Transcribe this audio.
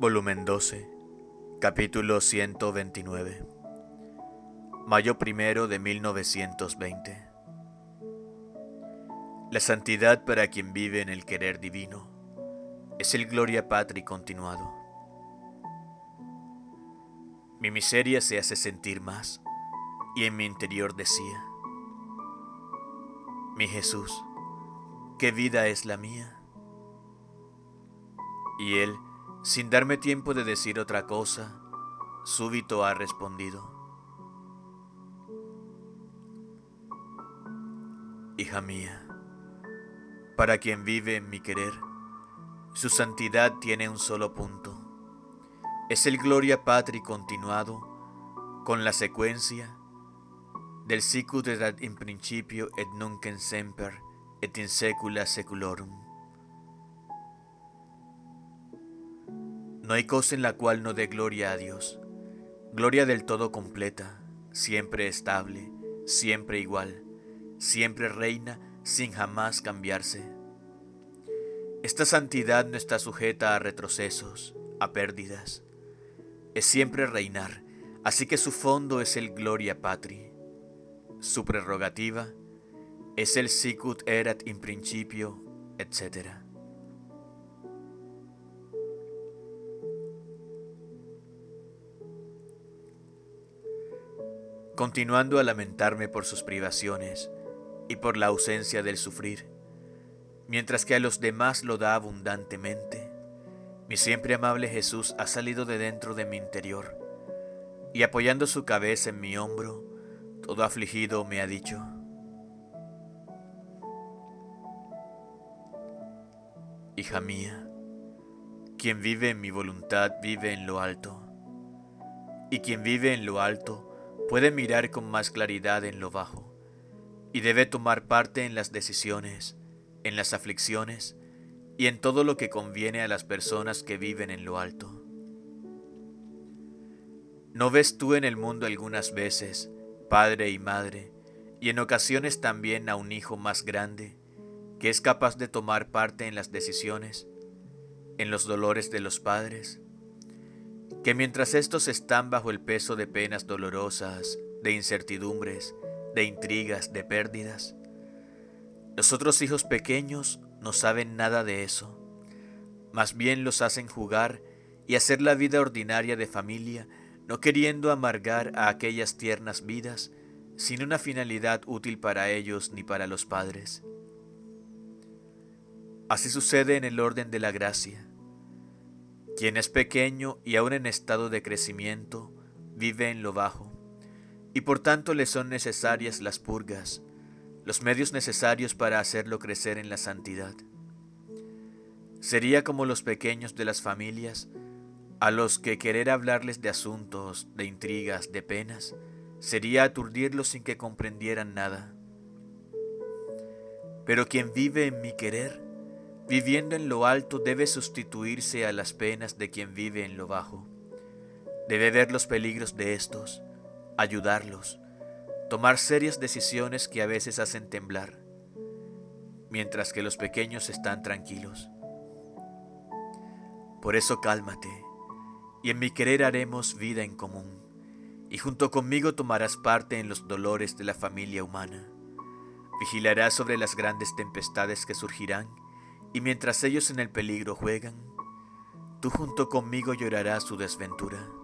Volumen 12, capítulo 129. Mayo 1 de 1920. La santidad para quien vive en el querer divino es el Gloria Patri continuado. Mi miseria se hace sentir más, y en mi interior decía: mi Jesús, ¿qué vida es la mía? Y él, sin darme tiempo de decir otra cosa, súbito ha respondido: hija mía, para quien vive en mi querer, su santidad tiene un solo punto. Es el Gloria Patri continuado con la secuencia del sicut erat in principio et nunc in semper et in saecula saeculorum. No hay cosa en la cual no dé gloria a Dios, gloria del todo completa, siempre estable, siempre igual, siempre reina sin jamás cambiarse. Esta santidad no está sujeta a retrocesos, a pérdidas. Es siempre reinar, así que su fondo es el Gloria Patri. Su prerrogativa es el sicut erat in principio, etc. Continuando a lamentarme por sus privaciones y por la ausencia del sufrir, mientras que a los demás lo da abundantemente, mi siempre amable Jesús ha salido de dentro de mi interior y apoyando su cabeza en mi hombro, todo afligido me ha dicho: hija mía, quien vive en mi voluntad vive en lo alto, y quien vive en lo alto puede mirar con más claridad en lo bajo, y debe tomar parte en las decisiones, en las aflicciones y en todo lo que conviene a las personas que viven en lo alto. ¿No ves tú en el mundo algunas veces, padre y madre, y en ocasiones también a un hijo más grande, que es capaz de tomar parte en las decisiones, en los dolores de los padres? Que mientras estos están bajo el peso de penas dolorosas, de incertidumbres, de intrigas, de pérdidas, los otros hijos pequeños no saben nada de eso, más bien los hacen jugar y hacer la vida ordinaria de familia, no queriendo amargar a aquellas tiernas vidas sin una finalidad útil para ellos ni para los padres. Así sucede en el orden de la gracia. Quien es pequeño y aún en estado de crecimiento, vive en lo bajo, y por tanto le son necesarias las purgas, los medios necesarios para hacerlo crecer en la santidad. Sería como los pequeños de las familias, a los que querer hablarles de asuntos, de intrigas, de penas, sería aturdirlos sin que comprendieran nada. Pero quien vive en mi querer, viviendo en lo alto, debe sustituirse a las penas de quien vive en lo bajo. Debe ver los peligros de estos, ayudarlos, tomar serias decisiones que a veces hacen temblar, mientras que los pequeños están tranquilos. Por eso cálmate, y en mi querer haremos vida en común, y junto conmigo tomarás parte en los dolores de la familia humana. Vigilarás sobre las grandes tempestades que surgirán, y mientras ellos en el peligro juegan, tú junto conmigo llorarás su desventura.